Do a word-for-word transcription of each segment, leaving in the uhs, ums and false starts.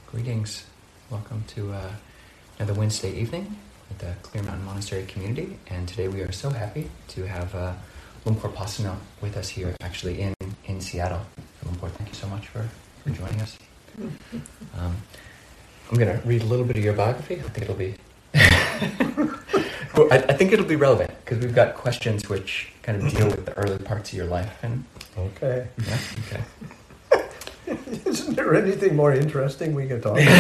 Greetings. Welcome to uh, another Wednesday evening at the Clear Mountain Monastery community. And today we are so happy to have uh, Lumpur Pasano with us here, actually in, in Seattle. Lumpur, thank you so much for, for joining us. Um, I'm going to read a little bit of your biography. I think it'll be well, I, I think it'll be relevant because we've got questions which kind of deal with the early parts of your life. And okay. Yeah. Okay. Isn't there anything more interesting we could talk about?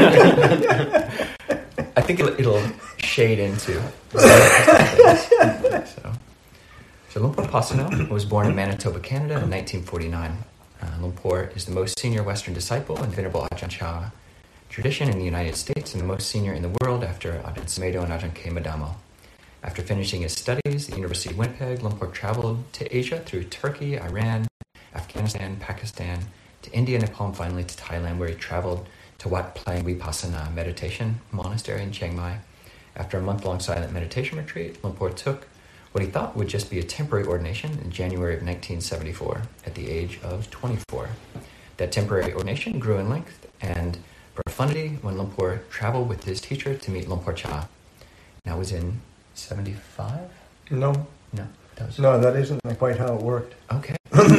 I think it'll, it'll shade into. so, so Lumpur Pasano was born in Manitoba, Canada in nineteen forty-nine. Uh, Lumpur is the most senior Western disciple in Venerable Ajahn Chah tradition in the United States and the most senior in the world after Ajahn Sumedho and Ajahn K. Madamo. After finishing his studies at the University of Winnipeg, Lumpur traveled to Asia through Turkey, Iran, Afghanistan, Pakistan, to India, Nepal, and finally to Thailand, where he traveled to Wat Plang Vipassana Meditation Monastery in Chiang Mai. After a month-long silent meditation retreat, Lumpur took what he thought would just be a temporary ordination in January of nineteen seventy-four at the age of twenty-four. That temporary ordination grew in length and profundity when Lumpur traveled with his teacher to meet Lumpur Cha. That was in seventy-five? No. No. That was... No, that isn't quite how it worked. Okay.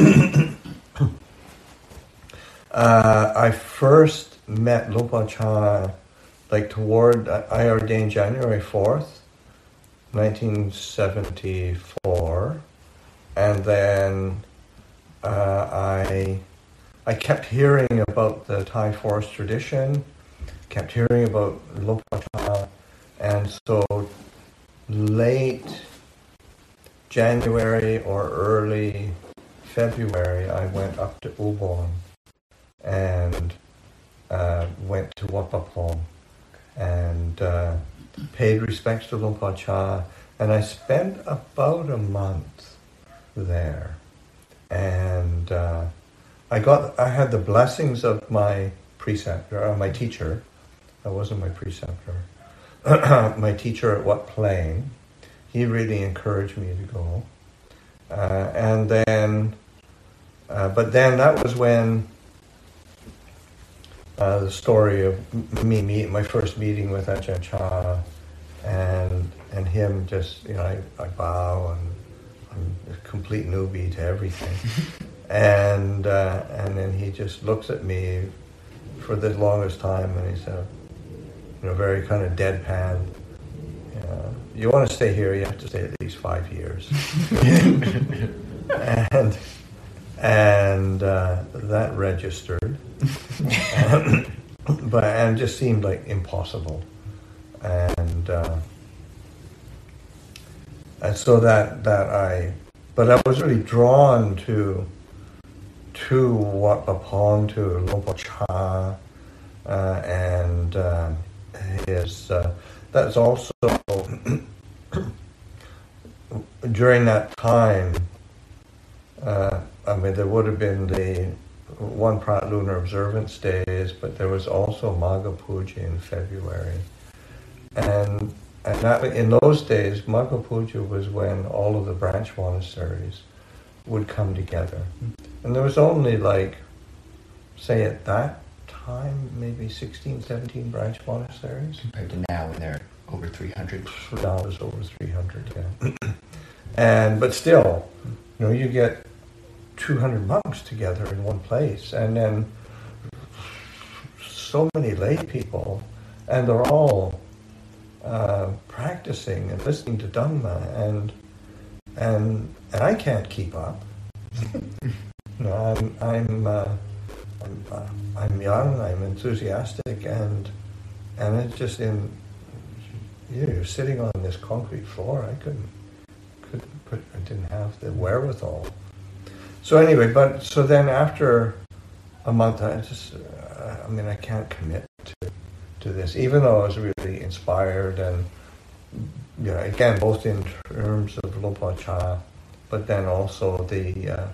uh, I first met Lumpur Cha like toward, I ordained January fourth, nineteen seventy-four, and then uh, I I kept hearing about the Thai forest tradition, kept hearing about Lumpur Cha, and so late January or early February, I went up to Ubon and uh, went to Wat Pah Pong and uh, paid respects to Lumpur Cha, and I spent about a month there, and uh, I got I had the blessings of my preceptor, uh, my teacher. That wasn't my preceptor. My teacher at Wat Plang. He really encouraged me to go, uh, and then, uh, but then that was when uh, the story of me meet my first meeting with Ajahn Chah, and and him just you know I, I bow and I'm a complete newbie to everything, and uh, and then he just looks at me for the longest time and he said, you know, very kind of deadpan. Uh, you want to stay here, you have to stay at least five years. and and uh, that registered. and, but and just seemed like impossible. And uh, and so that that I but I was really drawn to to Wat Pah Pong, to Lumpur Cha, uh, and uh, his uh, that's also during that time. Uh, I mean, there would have been the one Prat Lunar Observance Days, but there was also Magha Puja in February, and and that in those days, Magha Puja was when all of the branch monasteries would come together, and there was only like, say at that time, maybe sixteen, seventeen branch monasteries. Compared to now when they're over three hundred. Now it's over three hundred, yeah. And, but still, you know, you get two hundred monks together in one place, and then so many lay people, and they're all uh, practicing and listening to Dhamma, and and and I can't keep up. You know, I'm I'm uh, I'm, uh, I'm young, I'm enthusiastic, and and it's just in you know, you're sitting on this concrete floor. I couldn't couldn't put I didn't have the wherewithal. So anyway, but so then after a month, I just uh, I mean I can't commit to to this, even though I was really inspired, and you know, again, both in terms of Lumpur Cha, but then also the uh,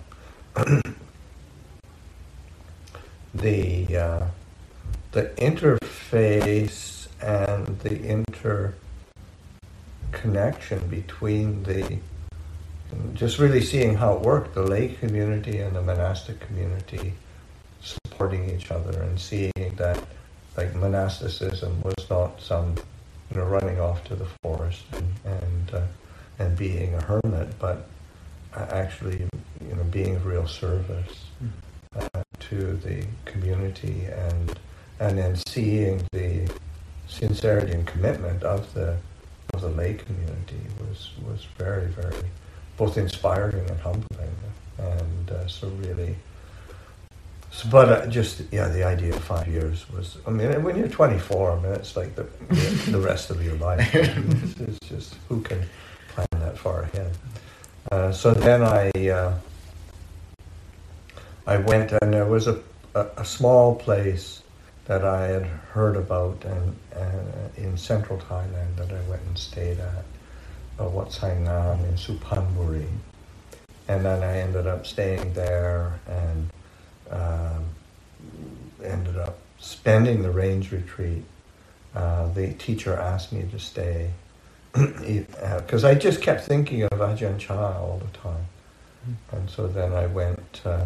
the uh, the interface and the interconnection between the just really seeing how it worked, the lay community and the monastic community supporting each other, and seeing that like monasticism was not some, you know, running off to the forest and and, uh, and being a hermit, but actually, you know, being of real service uh, to the community, and and then seeing the sincerity and commitment of the of the lay community was was very, very both inspiring and humbling, and uh, so really. So, but uh, just yeah, the idea of five years was. I mean, when you're twenty-four, I mean, it's like the the rest of your life. It's, it's just who can plan that far ahead. Uh, so then I uh, I went, and there was a, a, a small place that I had heard about and uh, in central Thailand that I went and stayed at, uh, Wat Sai Ngam in Suphanburi, and then I ended up staying there and um, ended up spending the range retreat. Uh, the teacher asked me to stay. Because uh, I just kept thinking of Ajahn Chah all the time. Mm. And so then I went, uh,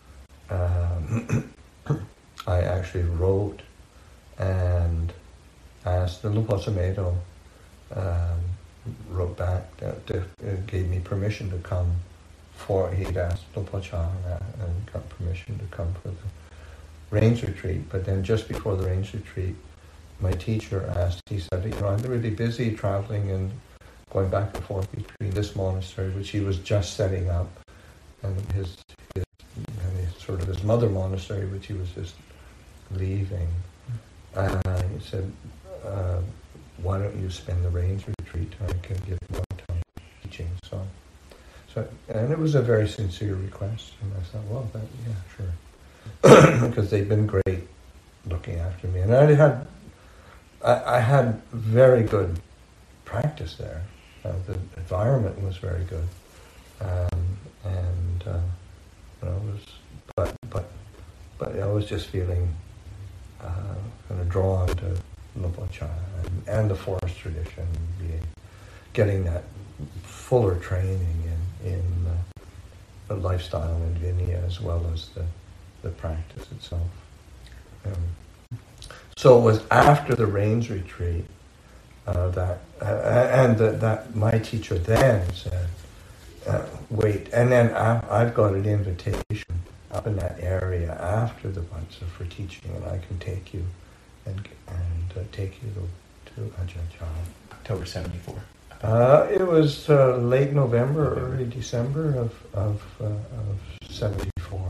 um, I actually wrote and asked, the Lupa Samedo um, wrote back, that to, uh, gave me permission to come for, he'd asked Lupa Chah and got permission to come for the range retreat. But then just before the range retreat, my teacher asked, he said, you know, I'm really busy traveling and going back and forth between this monastery, which he was just setting up, and his, his, and his sort of his mother monastery, which he was just leaving. And uh, he said, uh, why don't you spend the range retreat? I can give you more time teaching. So, so, and it was a very sincere request. And I thought, well, that, yeah, sure. Because they've been great looking after me. And I had I, I had very good practice there. Uh, the environment was very good, um, and uh, you know, it was. But but but I was just feeling uh, kind of drawn to Lupa Chah and, and the forest tradition, being getting that fuller training in in uh, the lifestyle in Vinaya as well as the the practice itself. Um, So it was after the range retreat uh, that, uh, and the, that my teacher then said, uh, wait, and then I, I've got an invitation up in that area after the Vajra for teaching, and I can take you and and uh, take you to, to Ajahn Chah. October seventy-four. Uh, it was uh, late November, early December of, of, uh, of seventy-four.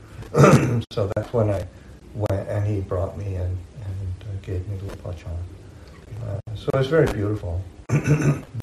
So that's when I went, and he brought me in and uh, gave me Lupa Chah. Uh, so it was very beautiful.